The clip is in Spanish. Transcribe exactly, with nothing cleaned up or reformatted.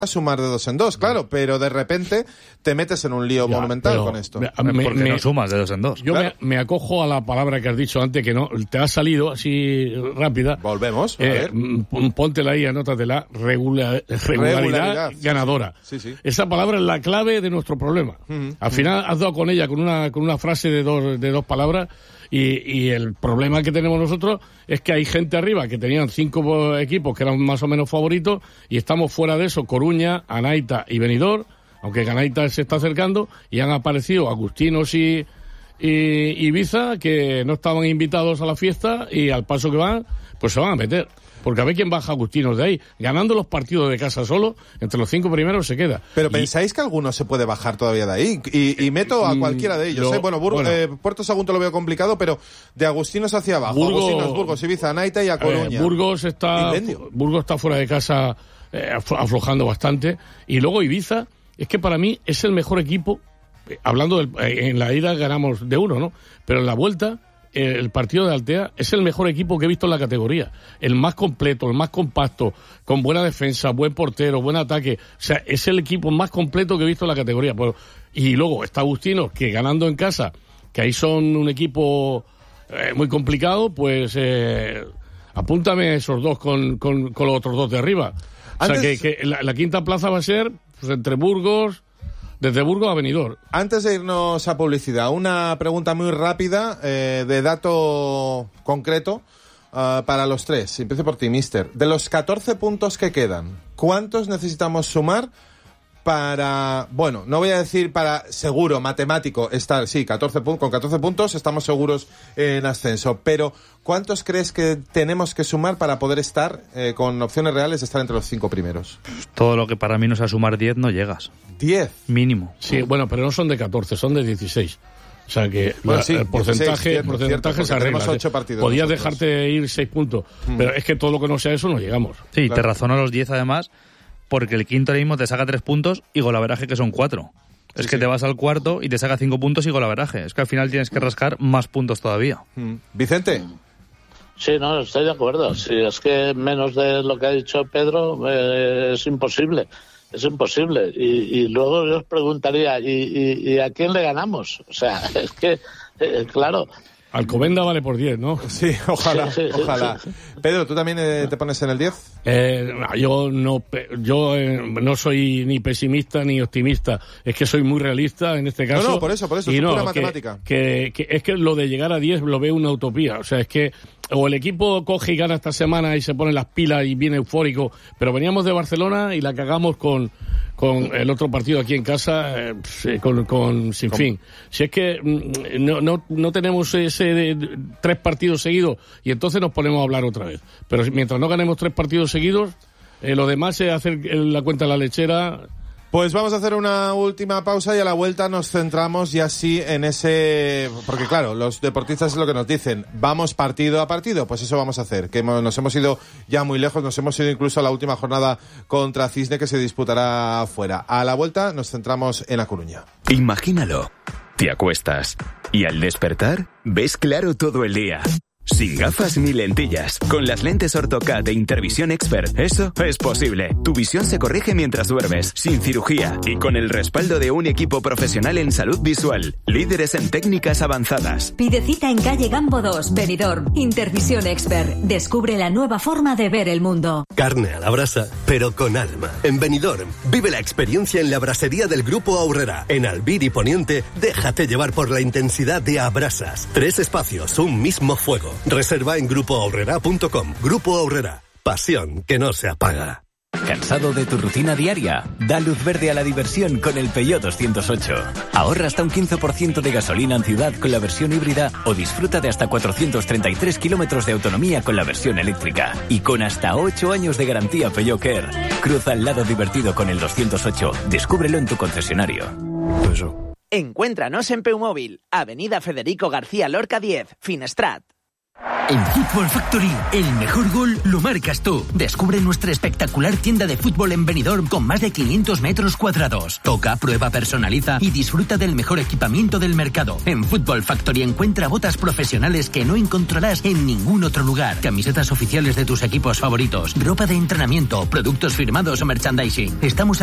sumar de dos en dos, claro, pero de repente te metes en un lío ya, monumental con esto. Me, me, ¿Por qué me, no sumas de dos en dos? Yo claro. me, me acojo a la palabra que has dicho antes, que no te ha salido así rápida. Volvemos, a eh, ver. Póntela ahí, anótatela, regular, regularidad, regularidad ganadora. Sí, sí. Esa palabra es la clave de nuestro problema. Uh-huh. Al final has dado con ella, con una, con una frase de dos, de dos palabras. Y, y el problema que tenemos nosotros es que hay gente arriba que tenían cinco equipos que eran más o menos favoritos y estamos fuera de eso, Coruña, Anaita y Benidorm, aunque Anaita se está acercando, y han aparecido Agustinos y, y Ibiza que no estaban invitados a la fiesta y al paso que van, pues se van a meter. Porque a ver quién baja Agustinos de ahí. Ganando los partidos de casa solo, entre los cinco primeros se queda. Pero y... ¿pensáis que alguno se puede bajar todavía de ahí? Y, y meto a cualquiera de ellos. Lo... ¿eh? Bueno, Bur... bueno. Eh, Puerto Sagunto lo veo complicado, pero de Agustinos hacia abajo. Burgos, Agustinos, Burgos, Ibiza, Naita y a Coruña. Eh, Burgos está Burgos está fuera de casa eh, aflojando bastante. Y luego Ibiza, es que para mí es el mejor equipo. Eh, hablando del, eh, en la ida ganamos de uno, ¿no? Pero en la vuelta... el partido de Altea es el mejor equipo que he visto en la categoría, el más completo, el más compacto, con buena defensa, buen portero, buen ataque, o sea, es el equipo más completo que he visto en la categoría. Y luego está Agustinos, que ganando en casa, que ahí son un equipo eh, muy complicado, pues eh, apúntame esos dos con, con, con los otros dos de arriba. O sea, Antes... que, que la, la quinta plaza va a ser pues, entre Burgos... Desde Burgos a Benidorm. Antes de irnos a publicidad, una pregunta muy rápida, eh, de dato concreto, uh, para los tres. Empiezo por ti, mister. De los catorce puntos que quedan, ¿cuántos necesitamos sumar para, bueno, no voy a decir para seguro, matemático, estar, sí, catorce puntos, con catorce puntos estamos seguros en ascenso, pero ¿cuántos crees que tenemos que sumar para poder estar eh, con opciones reales de estar entre los cinco primeros? Todo lo que para mí no sea sumar diez, no llegas. ¿diez? Mínimo. Sí, bueno, pero no son de catorce, son de dieciséis. O sea que bueno, la, sí, el porcentaje, dieciséis, cierto, porcentaje cierto, se arregla. ocho partidos Podías nosotros. dejarte ir seis puntos, mm. pero es que todo lo que no sea eso no llegamos. Sí, claro. Te razono los diez además, porque el quinto ahora mismo te saca tres puntos y golaveraje que son cuatro. Es sí, que sí. Te vas al cuarto y te saca cinco puntos y golaveraje. Es que al final tienes que rascar más puntos todavía. Mm. Vicente. Sí, no, estoy de acuerdo. Sí, es que menos de lo que ha dicho Pedro eh, es imposible. Es imposible. Y, y luego yo os preguntaría, ¿y, y, ¿y a quién le ganamos? O sea, es que, eh, claro... Alcobenda vale por diez, ¿no? Sí, ojalá, ojalá. Pedro, ¿tú también eh, te pones en el diez? Eh, yo no yo eh, no soy ni pesimista ni optimista. Es que soy muy realista en este caso. No, no, por eso, por eso. Y es no, pura que, matemática. Que, que, es que lo de llegar a diez lo veo una utopía. O sea, es que o el equipo coge y gana esta semana y se pone las pilas y viene eufórico, pero veníamos de Barcelona y la cagamos con... con el otro partido aquí en casa, eh, con, con sin ¿Cómo? fin. Si es que no, no, no tenemos ese de, tres partidos seguidos y entonces nos ponemos a hablar otra vez. Pero mientras no ganemos tres partidos seguidos, eh, lo demás es hacer la cuenta a la lechera. Pues vamos a hacer una última pausa y a la vuelta nos centramos ya sí en ese... Porque claro, los deportistas es lo que nos dicen, vamos partido a partido, pues eso vamos a hacer, que nos hemos ido ya muy lejos, nos hemos ido incluso a la última jornada contra Cisne que se disputará fuera. A la vuelta nos centramos en La Coruña. Imagínalo, te acuestas y al despertar ves claro todo el día. Sin gafas ni lentillas, con las lentes Ortho-K de Intervisión Expert, eso es posible. Tu visión se corrige mientras duermes, sin cirugía y con el respaldo de un equipo profesional en salud visual, líderes en técnicas avanzadas. Pide cita en calle Gambo dos, Benidorm. Intervisión Expert, descubre la nueva forma de ver el mundo. Carne a la brasa, pero con alma. En Benidorm, vive la experiencia en la brasería del Grupo Aurrera. En Albir y Poniente, déjate llevar por la intensidad de Abrasas. Tres espacios, un mismo fuego. Reserva en grupo aurrera punto com. Grupo Aurrera. Pasión que no se apaga. ¿Cansado de tu rutina diaria? Da luz verde a la diversión con el Peugeot doscientos ocho. Ahorra hasta un quince por ciento de gasolina en ciudad con la versión híbrida o disfruta de hasta cuatrocientos treinta y tres kilómetros de autonomía con la versión eléctrica. Y con hasta ocho años de garantía Peugeot Care. Cruza al lado divertido con el doscientos ocho. Descúbrelo en tu concesionario. Eso. Encuéntranos en Peumóvil, Avenida Federico García Lorca diez, Finestrat. En Football Factory, el mejor gol lo marcas tú. Descubre nuestra espectacular tienda de fútbol en Benidorm con más de quinientos metros cuadrados. Toca, prueba, personaliza y disfruta del mejor equipamiento del mercado. En Football Factory encuentra botas profesionales que no encontrarás en ningún otro lugar. Camisetas oficiales de tus equipos favoritos, ropa de entrenamiento, productos firmados o merchandising. Estamos